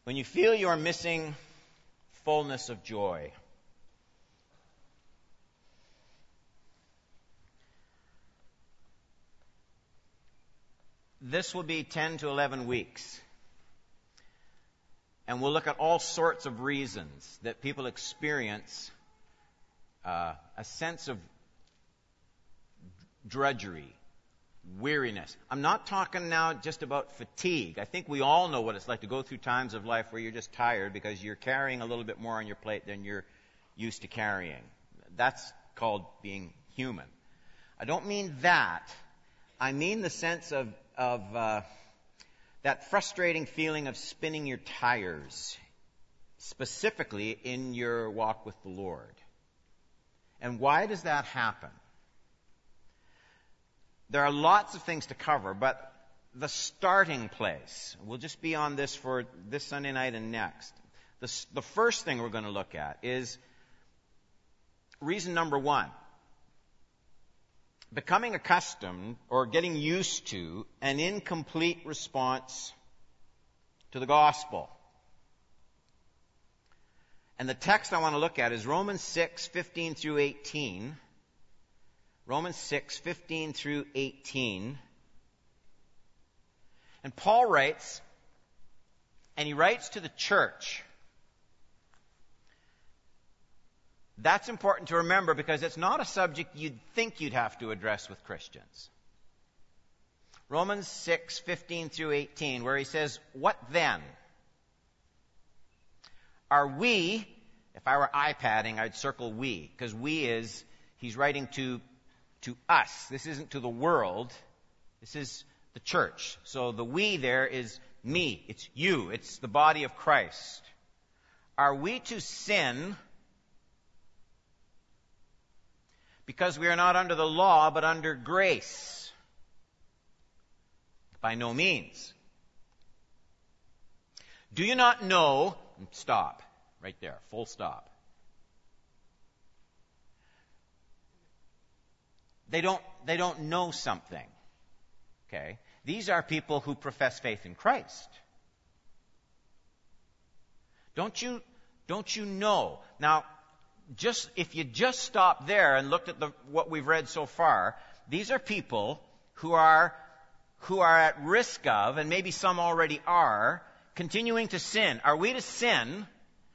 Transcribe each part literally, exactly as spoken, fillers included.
When you feel you are missing fullness of joy, this will be ten to eleven weeks. And we'll look at all sorts of reasons that people experience uh, a sense of drudgery, weariness. I'm not talking now just about fatigue. I think we all know what it's like to go through times of life where you're just tired because you're carrying a little bit more on your plate than you're used to carrying. That's called being human. I don't mean that. I mean the sense of, of uh, that frustrating feeling of spinning your tires, specifically in your walk with the Lord. And why does that happen? There are lots of things to cover, but the starting place, we'll just be on this for this Sunday night and next. The, the first thing we're going to look at is reason number one. Becoming accustomed or getting used to an incomplete response to the gospel. And the text I want to look at is Romans six, fifteen through eighteen. Romans six, fifteen through eighteen. And Paul writes, and he writes to the church. That's important to remember because it's not a subject you'd think you'd have to address with Christians. Romans six, fifteen through eighteen, where he says, "What then? Are we," if I were iPadding, I'd circle we, because we is, he's writing to, to us. This isn't to the world. This is the church. So the we there is me. It's you. It's the body of Christ. Are we to sin because we are not under the law, but under grace? By no means. Do you not know... Stop. Right there. Full stop. They don't, they don't know something. Okay? These are people who profess faith in Christ. Don't you, don't you know? Now, just if you just stopped there and looked at the, what we've read so far, these are people who are who are at risk of, and maybe some already are, continuing to sin. Are we to sin?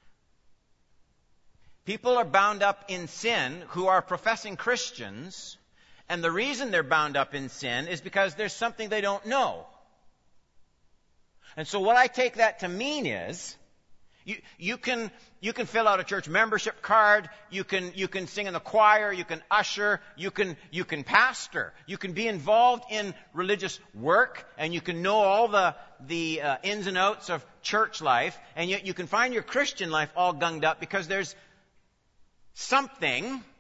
People are bound up in sin who are professing Christians, and the reason they're bound up in sin is because there's something they don't know. And so what I take that to mean is, You, you can you can fill out a church membership card. You can you can sing in the choir. You can usher. You can you can pastor. You can be involved in religious work, and you can know all the the uh, ins and outs of church life. And yet you can find your Christian life all gunged up because there's something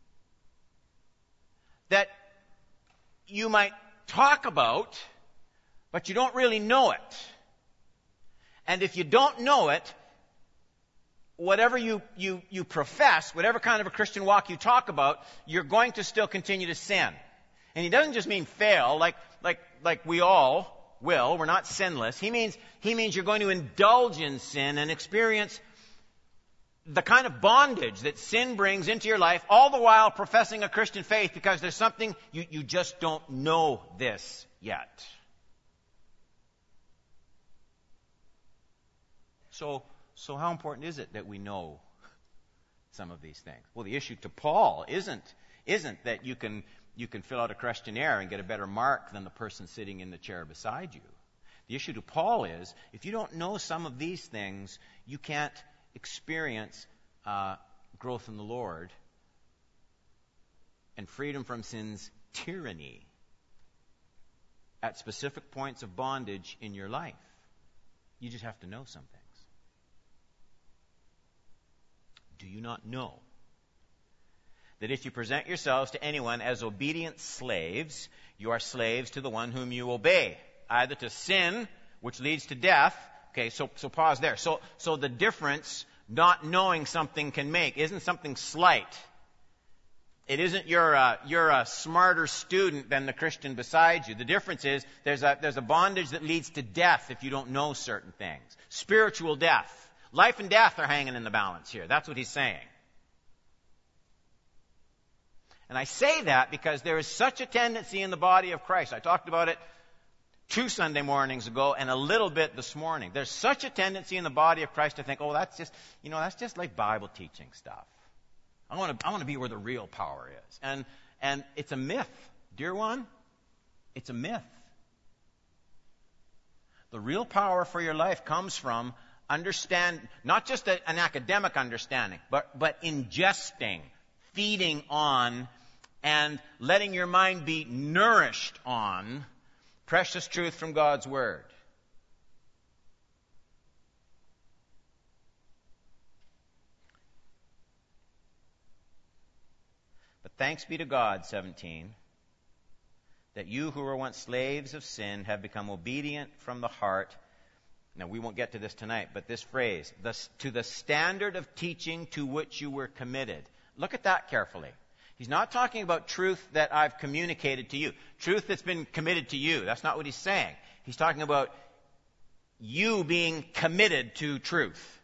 that you might talk about, but you don't really know it. And if you don't know it, whatever you, you, you profess, whatever kind of a Christian walk you talk about, you're going to still continue to sin. And he doesn't just mean fail, like, like, like we all will. We're not sinless. He means, he means you're going to indulge in sin and experience the kind of bondage that sin brings into your life, all the while professing a Christian faith because there's something you, you just don't know this yet. So, So how important is it that we know some of these things? Well, the issue to Paul isn't isn't that you can you can fill out a questionnaire and get a better mark than the person sitting in the chair beside you. The issue to Paul is, if you don't know some of these things, you can't experience uh, growth in the Lord and freedom from sin's tyranny at specific points of bondage in your life. You just have to know something. Do you not know that if you present yourselves to anyone as obedient slaves, you are slaves to the one whom you obey, either to sin, which leads to death. Okay, so so pause there. So so the difference not knowing something can make isn't something slight. It isn't you're a, you're a smarter student than the Christian beside you. The difference is there's a, there's a bondage that leads to death if you don't know certain things. Spiritual death. Life and death are hanging in the balance here. That's what he's saying. And I say that because there is such a tendency in the body of Christ. I talked about it two Sunday mornings ago and a little bit this morning. There's such a tendency in the body of Christ to think, oh, that's just, you know, that's just like Bible teaching stuff. I want to I want to be where the real power is. And and it's a myth, dear one. It's a myth. The real power for your life comes from understand not just a, an academic understanding, but but ingesting, feeding on, and letting your mind be nourished on precious truth from God's Word. But thanks be to God, seventeen, that you who were once slaves of sin have become obedient from the heart. Now, we won't get to this tonight, but this phrase, thus, to the standard of teaching to which you were committed. Look at that carefully. He's not talking about truth that I've communicated to you. Truth that's been committed to you. That's not what he's saying. He's talking about you being committed to truth.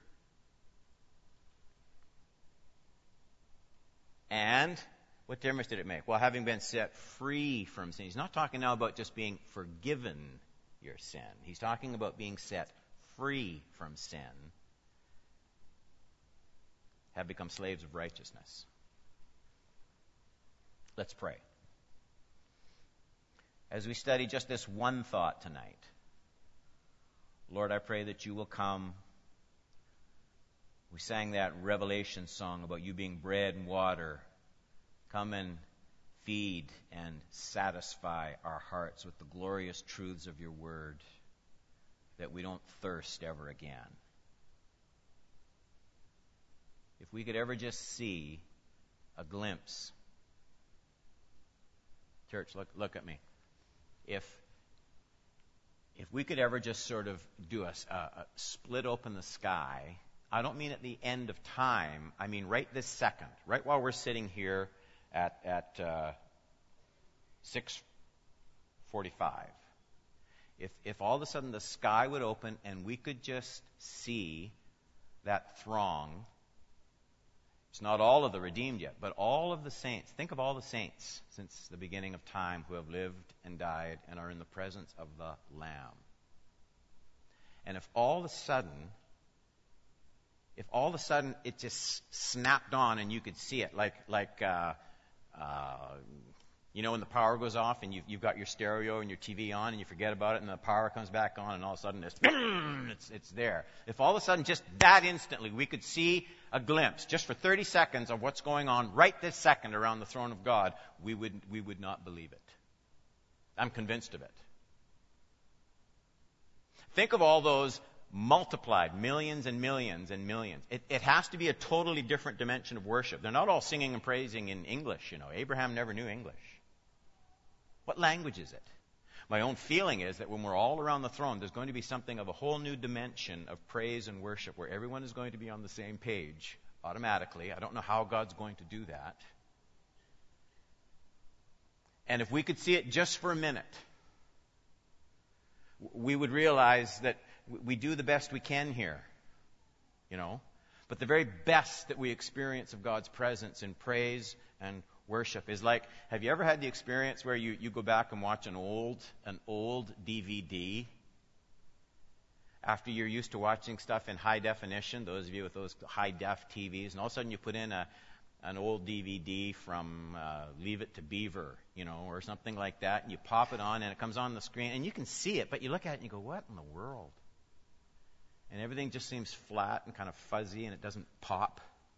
And what difference did it make? Well, having been set free from sin. He's not talking now about just being forgiven your sin. He's talking about being set free from sin. Have become slaves of righteousness. Let's pray. As we study just this one thought tonight, Lord, I pray that you will come. We sang that Revelation song about you being bread and water. Come and feed and satisfy our hearts with the glorious truths of your word, that we don't thirst ever again. If we could ever just see a glimpse. Church, look look at me. If if we could ever just sort of do a, a, a split open the sky, I don't mean at the end of time. I mean right this second, right while we're sitting here at at uh, six forty-five. If if all of a sudden the sky would open and we could just see that throng. It's not all of the redeemed yet, but all of the saints. Think of all the saints since the beginning of time who have lived and died and are in the presence of the Lamb. And if all of a sudden, if all of a sudden it just snapped on and you could see it, like like uh, uh, you know when the power goes off and you've, you've got your stereo and your T V on and you forget about it and the power comes back on and all of a sudden it's it's, it's there. If all of a sudden just that instantly we could see a glimpse, just for thirty seconds, of what's going on right this second around the throne of God, we would we would not believe it. I'm convinced of it. Think of all those multiplied, millions and millions and millions. It, it has to be a totally different dimension of worship. They're not all singing and praising in English, you know. Abraham never knew English. What language is it? My own feeling is that when we're all around the throne, there's going to be something of a whole new dimension of praise and worship where everyone is going to be on the same page automatically. I don't know how God's going to do that. And if we could see it just for a minute, we would realize that we do the best we can here, you know. But the very best that we experience of God's presence in praise and worship is like, have you ever had the experience where you, you go back and watch an old an old D V D after you're used to watching stuff in high definition, those of you with those high def T Vs, and all of a sudden you put in a an old D V D from uh, Leave It to Beaver, you know, or something like that, and you pop it on and it comes on the screen and you can see it, but you look at it and you go, what in the world? And everything just seems flat and kind of fuzzy and it doesn't pop.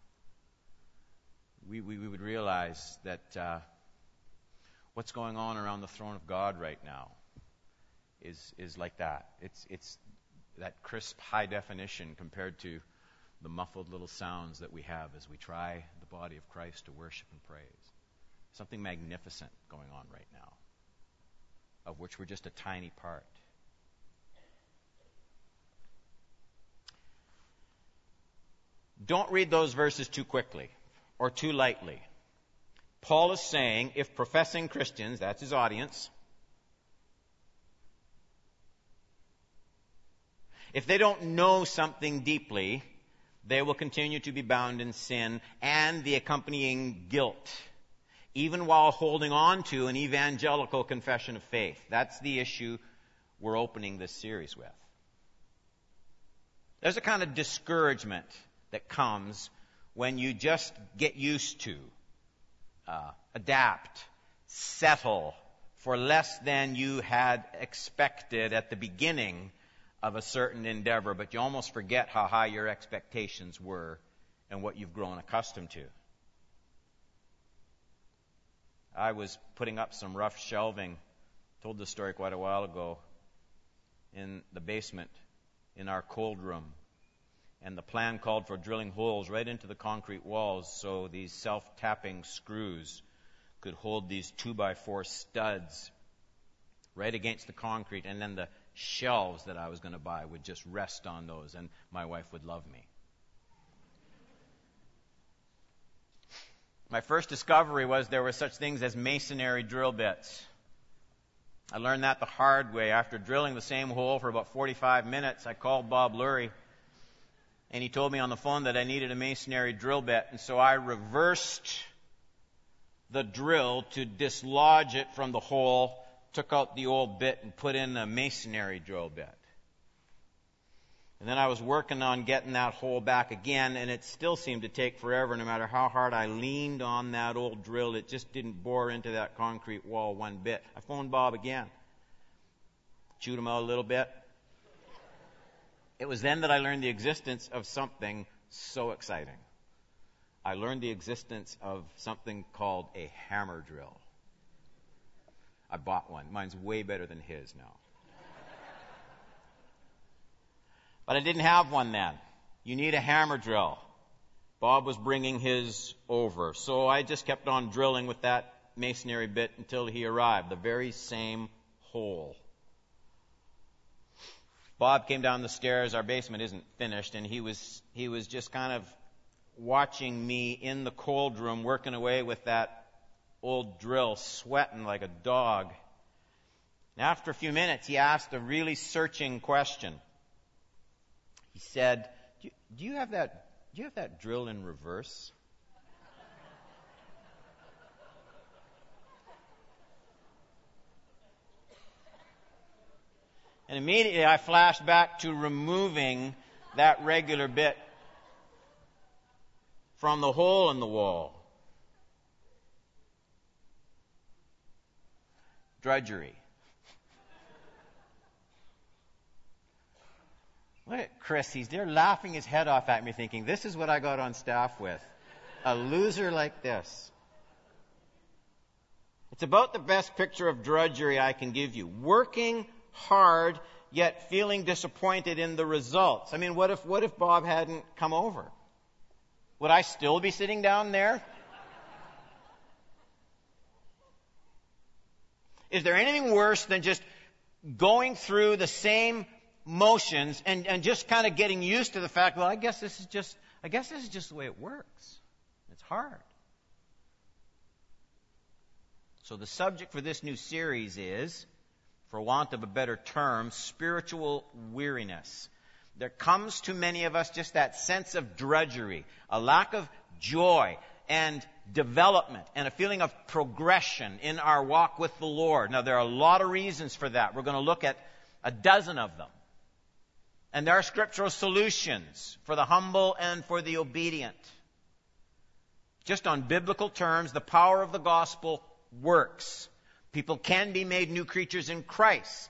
We, we, we would realize that uh, what's going on around the throne of God right now is is like that. It's it's that crisp high definition compared to the muffled little sounds that we have as we try the body of Christ to worship and praise. Something magnificent going on right now, of which we're just a tiny part. Don't read those verses too quickly or too lightly. Paul is saying if professing Christians, that's his audience, if they don't know something deeply, they will continue to be bound in sin and the accompanying guilt, even while holding on to an evangelical confession of faith. That's the issue we're opening this series with. There's a kind of discouragement that comes when you just get used to, uh, adapt, settle for less than you had expected at the beginning of a certain endeavor, but you almost forget how high your expectations were and what you've grown accustomed to. I was putting up some rough shelving, told this story quite a while ago, in the basement in our cold room. And the plan called for drilling holes right into the concrete walls so these self-tapping screws could hold these two by four studs right against the concrete, and then the shelves that I was going to buy would just rest on those, and my wife would love me. My first discovery was there were such things as masonry drill bits. I learned that the hard way. After drilling the same hole for about forty-five minutes, I called Bob Lurie, and he told me on the phone that I needed a masonry drill bit, and so I reversed the drill to dislodge it from the hole, took out the old bit and put in a masonry drill bit. And then I was working on getting that hole back again, and it still seemed to take forever. No matter how hard I leaned on that old drill, it just didn't bore into that concrete wall one bit. I phoned Bob again. Chewed him out a little bit. It was then that I learned the existence of something so exciting. I learned the existence of something called a hammer drill. I bought one. Mine's way better than his now. But I didn't have one then. You need a hammer drill. Bob was bringing his over. So I just kept on drilling with that masonry bit until he arrived. The very same hole. Bob came down the stairs. Our basement isn't finished. And he was, he was just kind of watching me in the cold room working away with that old drill, sweating like a dog. And after a few minutes, he asked a really searching question. He said, do you, do you have that, do you have that drill in reverse? And immediately I flashed back to removing that regular bit from the hole in the wall. Drudgery. Look at Chris. He's there laughing his head off at me thinking, this is what I got on staff with. A loser like this. It's about the best picture of drudgery I can give you. Working hard, yet feeling disappointed in the results. I mean, what if, what if Bob hadn't come over? Would I still be sitting down there? Is there anything worse than just going through the same motions and, and just kind of getting used to the fact, well, I guess this is just, I guess this is just the way it works. It's hard. So the subject for this new series is, for want of a better term, spiritual weariness. There comes to many of us just that sense of drudgery, a lack of joy and development and a feeling of progression in our walk with the Lord. Now, there are a lot of reasons for that. We're going to look at a dozen of them. And there are scriptural solutions for the humble and for the obedient. Just on biblical terms, the power of the gospel works. People can be made new creatures in Christ.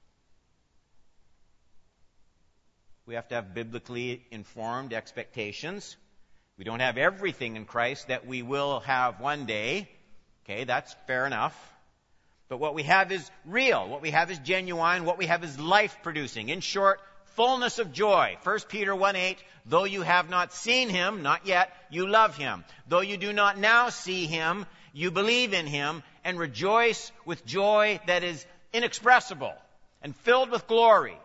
We have to have biblically informed expectations. We don't have everything in Christ that we will have one day. Okay, that's fair enough. But what we have is real. What we have is genuine. What we have is life-producing. In short, fullness of joy. First Peter one eight, though you have not seen him, not yet, you love him. Though you do not now see him, you believe in him and rejoice with joy that is inexpressible and filled with glory.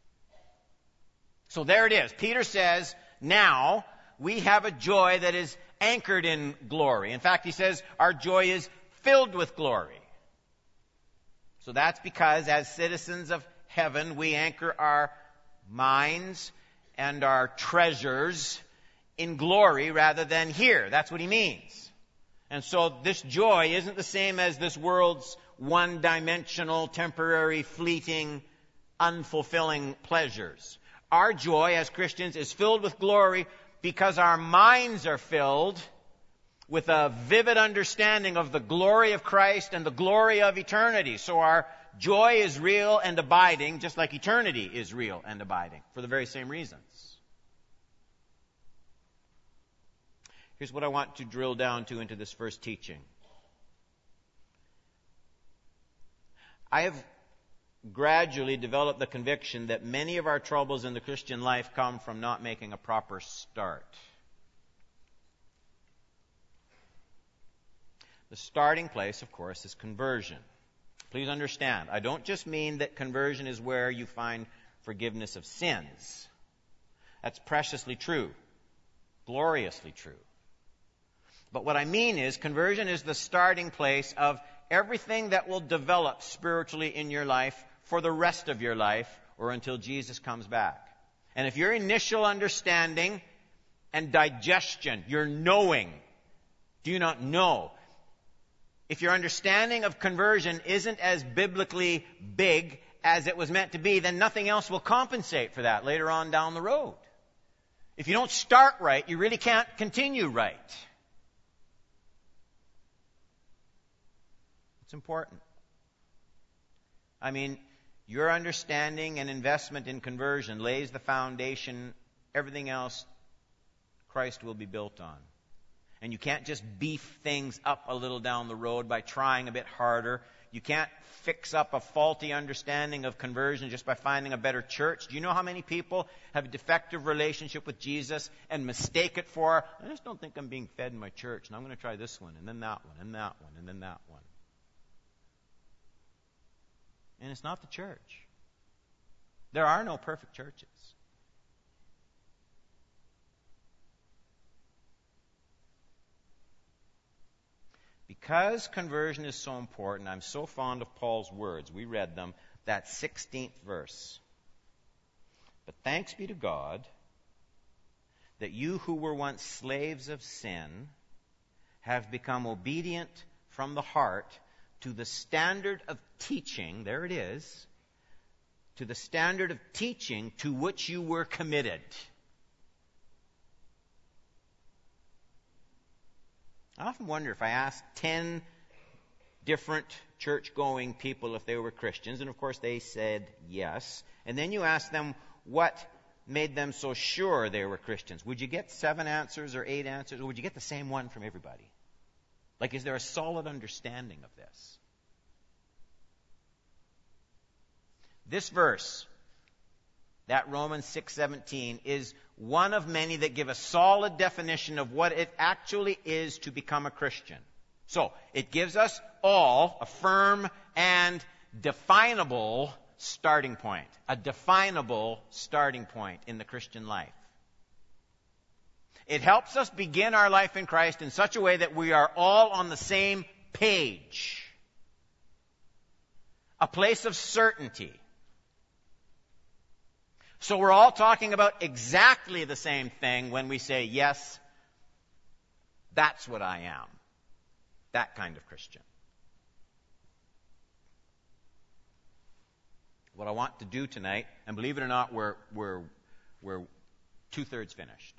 So there it is. Peter says, now we have a joy that is anchored in glory. In fact, he says our joy is filled with glory. So that's because as citizens of heaven, we anchor our minds and our treasures in glory rather than here. That's what he means. And so this joy isn't the same as this world's one-dimensional, temporary, fleeting, unfulfilling pleasures. Our joy as Christians is filled with glory because our minds are filled with a vivid understanding of the glory of Christ and the glory of eternity. So our joy is real and abiding, just like eternity is real and abiding, for the very same reasons. Here's what I want to drill down to into this first teaching. I have gradually developed the conviction that many of our troubles in the Christian life come from not making a proper start. The starting place, of course, is conversion. Please understand, I don't just mean that conversion is where you find forgiveness of sins. That's preciously true, gloriously true. But what I mean is conversion is the starting place of everything that will develop spiritually in your life for the rest of your life or until Jesus comes back. And if your initial understanding and digestion, your knowing, do you not know? If your understanding of conversion isn't as biblically big as it was meant to be, then nothing else will compensate for that later on down the road. If you don't start right, you really can't continue right. It's important. I mean, your understanding and investment in conversion lays the foundation. Everything else, Christ will be built on. And you can't just beef things up a little down the road by trying a bit harder. You can't fix up a faulty understanding of conversion just by finding a better church. Do you know how many people have a defective relationship with Jesus and mistake it for, I just don't think I'm being fed in my church, and I'm going to try this one, and then that one, and that one, and then that one. And it's not the church. There are no perfect churches. Because conversion is so important, I'm so fond of Paul's words. We read them, that sixteenth verse. But thanks be to God that you who were once slaves of sin have become obedient from the heart to the standard of teaching, there it is, to the standard of teaching to which you were committed. I often wonder if I asked ten different church-going people if they were Christians, and of course they said yes, and then you ask them what made them so sure they were Christians. Would you get seven answers or eight answers, or would you get the same one from everybody? Like, is there a solid understanding of this? This verse, that Romans six seventeen, is one of many that give a solid definition of what it actually is to become a Christian. So, it gives us all a firm and definable starting point. A definable starting point in the Christian life. It helps us begin our life in Christ in such a way that we are all on the same page. A place of certainty. So we're all talking about exactly the same thing when we say, yes, that's what I am. That kind of Christian. What I want to do tonight, and believe it or not, we're, we're, we're two-thirds finished.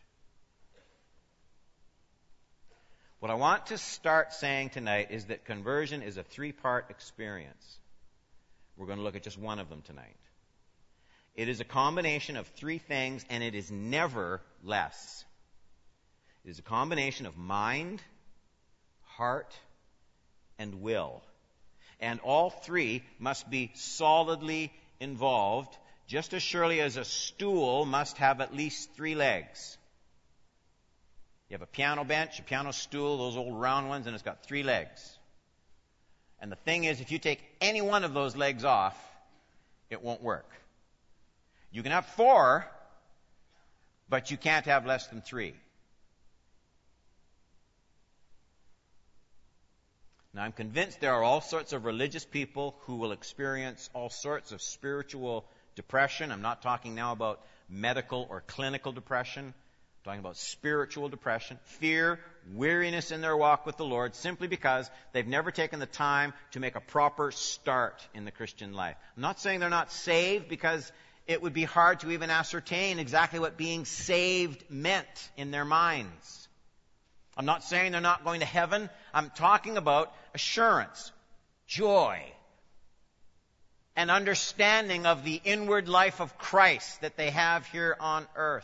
What I want to start saying tonight is that conversion is a three-part experience. We're going to look at just one of them tonight. It is a combination of three things, and it is never less. It is a combination of mind, heart, and will. And all three must be solidly involved, just as surely as a stool must have at least three legs. You have a piano bench, a piano stool, those old round ones, and it's got three legs. And the thing is, if you take any one of those legs off, it won't work. You can have four, but you can't have less than three. Now, I'm convinced there are all sorts of religious people who will experience all sorts of spiritual depression. I'm not talking now about medical or clinical depression. I'm talking about spiritual depression, fear, weariness in their walk with the Lord, simply because they've never taken the time to make a proper start in the Christian life. I'm not saying they're not saved, because it would be hard to even ascertain exactly what being saved meant in their minds. I'm not saying they're not going to heaven. I'm talking about assurance, joy, and understanding of the inward life of Christ that they have here on earth.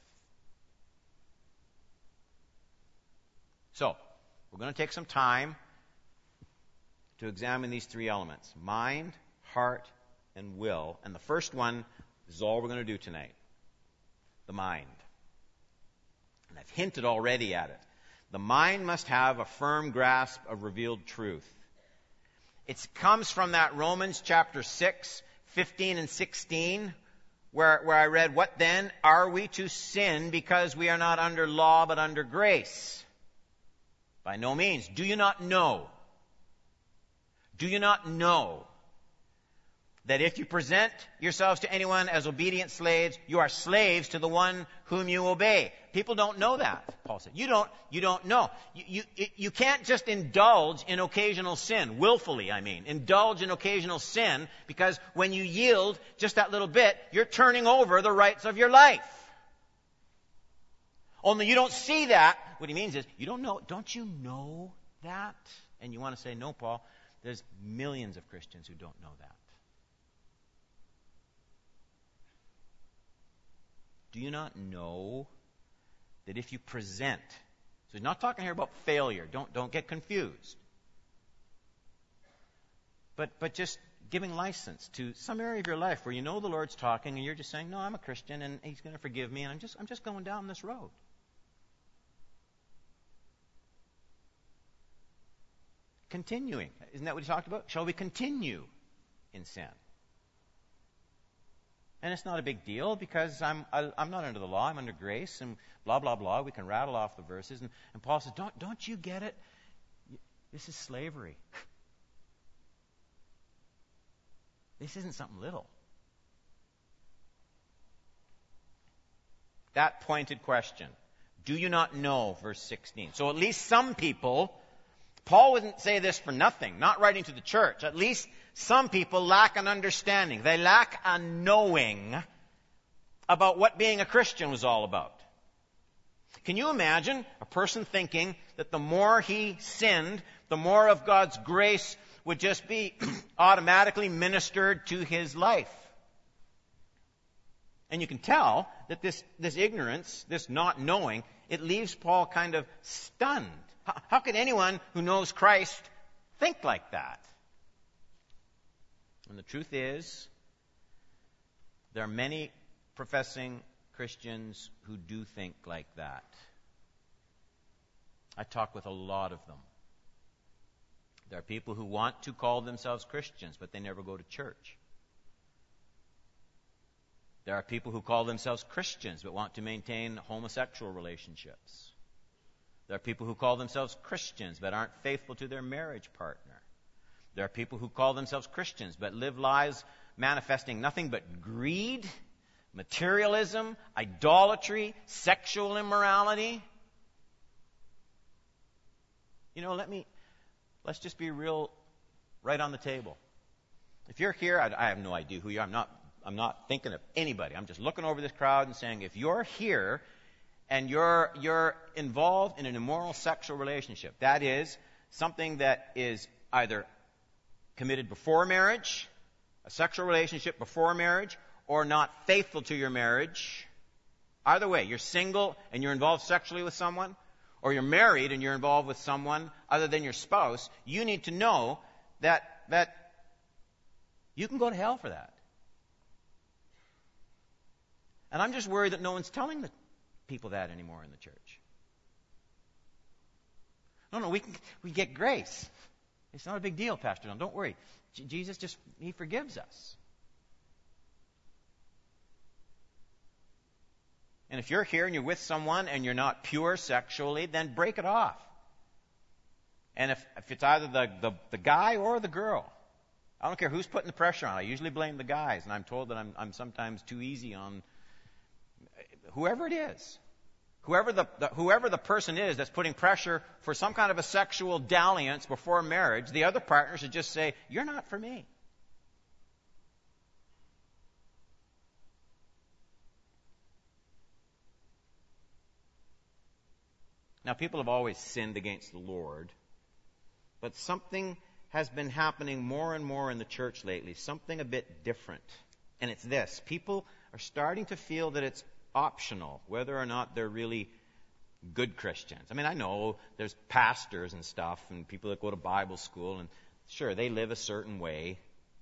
So, we're going to take some time to examine these three elements: mind, heart, and will. And the first one is all we're going to do tonight: the mind. And I've hinted already at it. The mind must have a firm grasp of revealed truth. It comes from that Romans chapter six, fifteen and sixteen, where, where I read, "What then? Are we to sin because we are not under law but under grace? By no means. Do you not know? Do you not know that if you present yourselves to anyone as obedient slaves, you are slaves to the one whom you obey?" People don't know that, Paul said. You don't, you don't know. You, you, you can't just indulge in occasional sin, willfully, I mean. Indulge in occasional sin, because when you yield just that little bit, you're turning over the rights of your life. Only you don't see that. What he means is, you don't know, don't you know that? And you want to say, "No, Paul, there's millions of Christians who don't know that." Do you not know that if you present, so he's not talking here about failure, don't, don't get confused, but, but just giving license to some area of your life where you know the Lord's talking and you're just saying, "No, I'm a Christian and He's going to forgive me, and I'm just, I'm just going down this road." Continuing. Isn't that what he talked about? Shall we continue in sin? And it's not a big deal, because I'm I, I'm not under the law, I'm under grace, and blah, blah, blah. We can rattle off the verses. And, and Paul says, don't, don't you get it? This is slavery. This isn't something little. That pointed question. Do you not know? Verse sixteen. So at least some people, Paul wouldn't say this for nothing, not writing to the church. At least some people lack an understanding. They lack a knowing about what being a Christian was all about. Can you imagine a person thinking that the more he sinned, the more of God's grace would just be automatically ministered to his life? And you can tell that this, this ignorance, this not knowing, it leaves Paul kind of stunned. How, how could anyone who knows Christ think like that? And the truth is, there are many professing Christians who do think like that. I talk with a lot of them. There are people who want to call themselves Christians, but they never go to church. There are people who call themselves Christians, but want to maintain homosexual relationships. There are people who call themselves Christians, but aren't faithful to their marriage partner. There are people who call themselves Christians, but live lives manifesting nothing but greed, materialism, idolatry, sexual immorality. You know, let me, let's just be real right on the table. If you're here, I, I have no idea who you are. I'm not, I'm not thinking of anybody. I'm just looking over this crowd and saying, if you're here and you're, you're involved in an immoral sexual relationship, that is something that is either committed before marriage, a sexual relationship before marriage, or not faithful to your marriage. Either way, you're single and you're involved sexually with someone, or you're married and you're involved with someone other than your spouse, you need to know that, that you can go to hell for that. And I'm just worried that no one's telling the people that anymore in the church. No, no, we can we get grace. It's not a big deal, Pastor Don. Don't worry. J- Jesus just, He forgives us. And if you're here and you're with someone and you're not pure sexually, then break it off. And if, if it's either the, the, the guy or the girl, I don't care who's putting the pressure on. I usually blame the guys, and I'm told that I'm, I'm sometimes too easy on whoever it is. Whoever the, the, whoever the person is that's putting pressure for some kind of a sexual dalliance before marriage, the other partner should just say, "You're not for me." Now, people have always sinned against the Lord, but something has been happening more and more in the church lately, something a bit different. And it's this. People are starting to feel that it's optional whether or not they're really good Christians. I mean, I know there's pastors and stuff and people that go to Bible school, and sure, they live a certain way.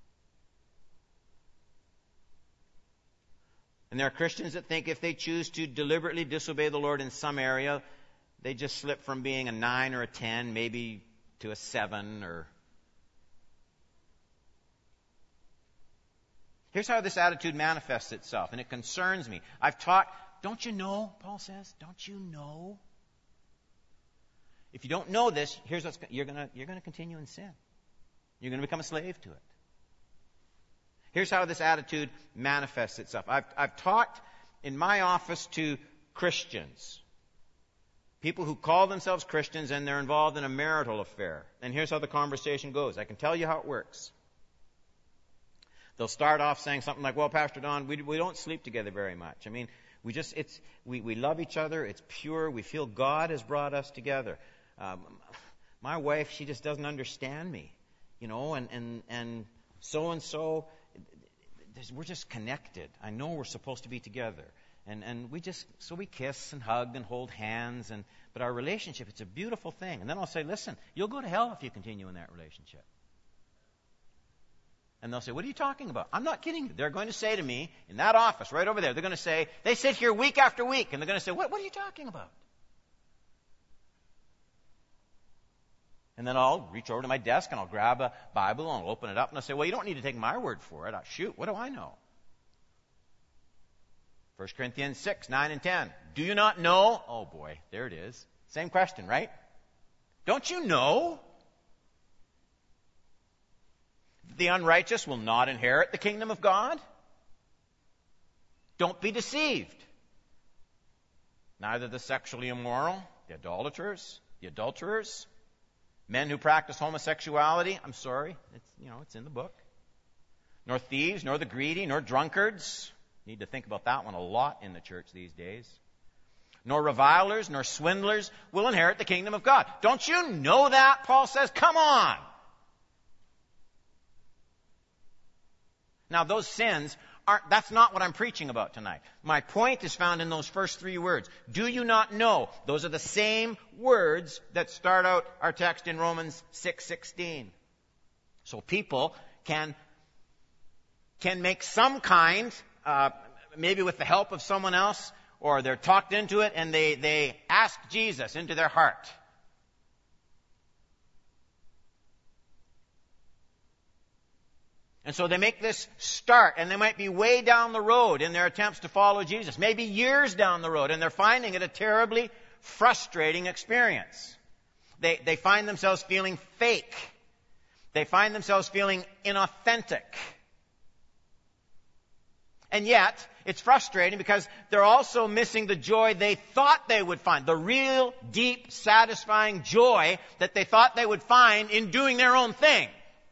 And there are Christians that think if they choose to deliberately disobey the Lord in some area, they just slip from being a nine or a ten, maybe to a seven. Or here's how this attitude manifests itself, and it concerns me. I've taught, don't you know, Paul says, don't you know? If you don't know this, here's what's you're going to you're going to continue in sin. You're going to become a slave to it. Here's how this attitude manifests itself. I've I've talked in my office to Christians, people who call themselves Christians, and they're involved in a marital affair. And here's how the conversation goes. I can tell you how it works. They'll start off saying something like, "Well, Pastor Don, we we don't sleep together very much. I mean, we just it's we we love each other. It's pure. We feel God has brought us together. Um, my wife, she just doesn't understand me, you know, and and and so and so. We're just connected. I know we're supposed to be together, and and we just so we kiss and hug and hold hands, and but our relationship, it's a beautiful thing." And then I'll say, "Listen, you'll go to hell if you continue in that relationship." And they'll say, "What are you talking about?" I'm not kidding you. They're going to say to me in that office right over there, they're going to say, they sit here week after week, and they're going to say, what, what are you talking about? And then I'll reach over to my desk and I'll grab a Bible and I'll open it up and I'll say, "Well, you don't need to take my word for it. I'll, shoot, what do I know?" First Corinthians six, nine, and ten. Do you not know? Oh boy, there it is. Same question, right? Don't you know the unrighteous will not inherit the kingdom of God? Don't be deceived. Neither the sexually immoral, the idolaters, the adulterers, men who practice homosexuality, I'm sorry, it's, you know, it's in the book, nor thieves, nor the greedy, nor drunkards. Need to think about that one a lot in the church these days. Nor revilers, nor swindlers will inherit the kingdom of God. Don't you know that? Paul says, come on. Now, those sins aren't, that's not what I'm preaching about tonight. My point is found in those first three words. Do you not know? Those are the same words that start out our text in Romans six sixteen. So people can, can make some kind, uh, maybe with the help of someone else, or they're talked into it and they, they ask Jesus into their heart. And so they make this start, and they might be way down the road in their attempts to follow Jesus, maybe years down the road, and they're finding it a terribly frustrating experience. They, they find themselves feeling fake. They find themselves feeling inauthentic. And yet, it's frustrating because they're also missing the joy they thought they would find, the real, deep, satisfying joy that they thought they would find in doing their own thing.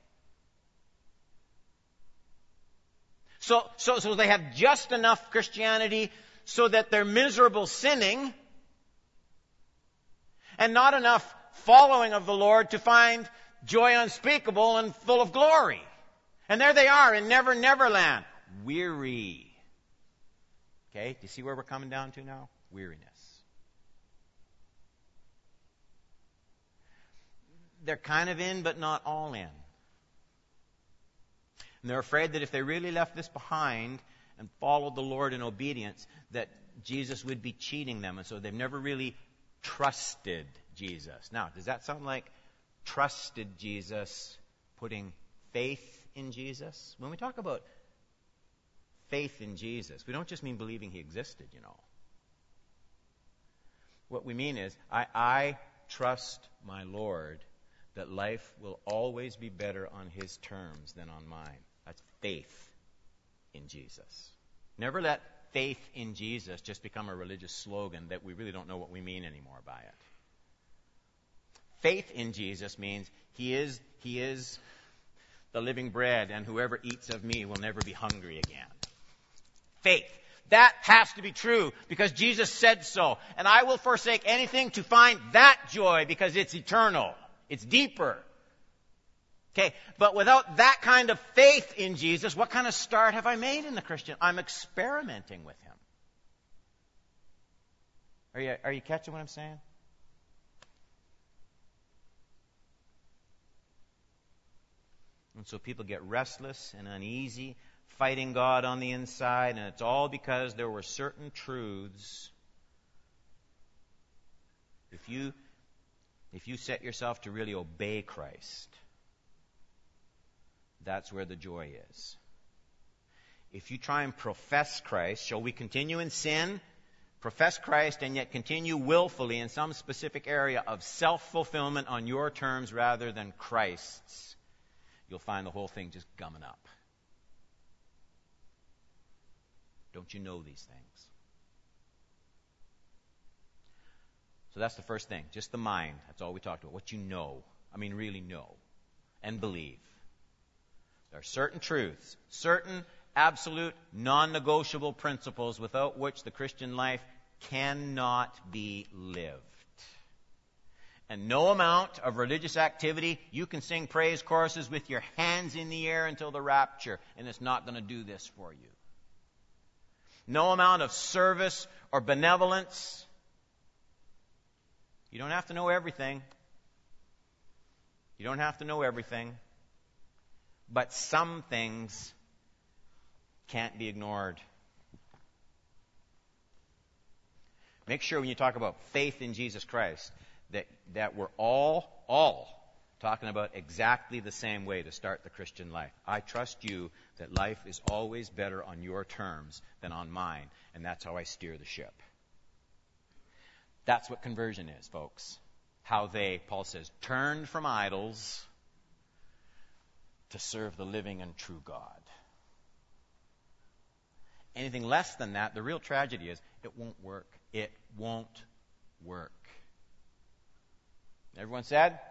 So, so, so they have just enough Christianity so that they're miserable sinning, and not enough following of the Lord to find joy unspeakable and full of glory. And there they are in Never Never Land, weary. Okay, do you see where we're coming down to now? Weariness. They're kind of in, but not all in. And they're afraid that if they really left this behind and followed the Lord in obedience, that Jesus would be cheating them. And so they've never really trusted Jesus. Now, does that sound like trusted Jesus, putting faith in Jesus? When we talk about faith in Jesus, we don't just mean believing he existed, you know. What we mean is, I, I trust my Lord that life will always be better on his terms than on mine. That's faith in Jesus. Never let faith in Jesus just become a religious slogan that we really don't know what we mean anymore by it. Faith in Jesus means he is, he is the living bread, and whoever eats of me will never be hungry again. Faith. That has to be true because Jesus said so. And I will forsake anything to find that joy because it's eternal. It's deeper. Okay, but without that kind of faith in Jesus, what kind of start have I made in the Christian? I'm experimenting with him. Are you, are you catching what I'm saying? And so people get restless and uneasy, fighting God on the inside, and it's all because there were certain truths. If you, if you set yourself to really obey Christ, that's where the joy is. If you try and profess Christ, shall we continue in sin, profess Christ, and yet continue willfully in some specific area of self-fulfillment on your terms rather than Christ's, you'll find the whole thing just gumming up. Don't you know these things? So that's the first thing, just the mind. That's all we talked about. What you know. I mean, really know and believe. There are certain truths, certain absolute non-negotiable principles without which the Christian life cannot be lived. And no amount of religious activity, you can sing praise choruses with your hands in the air until the rapture, and it's not going to do this for you. No amount of service or benevolence. You don't have to know everything. You don't have to know everything. But some things can't be ignored. Make sure when you talk about faith in Jesus Christ that, that we're all, all talking about exactly the same way to start the Christian life. I trust you that life is always better on your terms than on mine, and that's how I steer the ship. That's what conversion is, folks. How they, Paul says, turned from idols to serve the living and true God. Anything less than that, the real tragedy is it won't work. It won't work. Everyone said?